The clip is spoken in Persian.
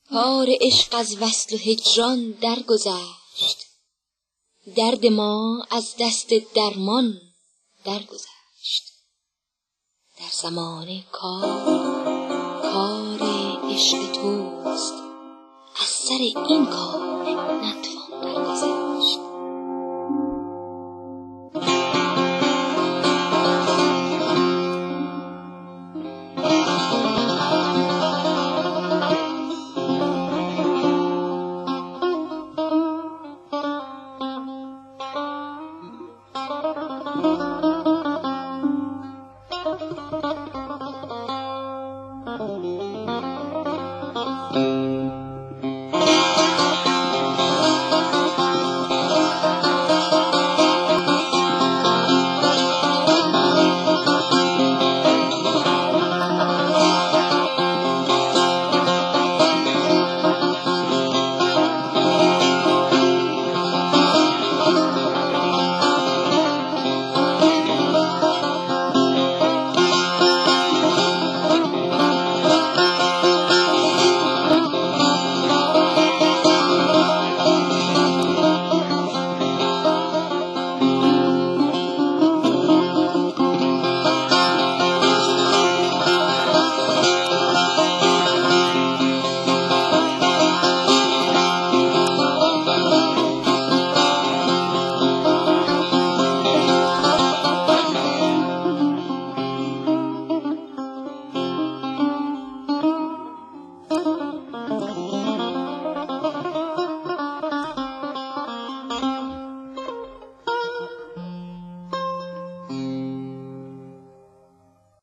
کار عشق از وصل و هجران درگذشت، درد ما از دست درمان درگذشت. در زمانه کار عشق توست، از سر این کار نتوان درگذشت.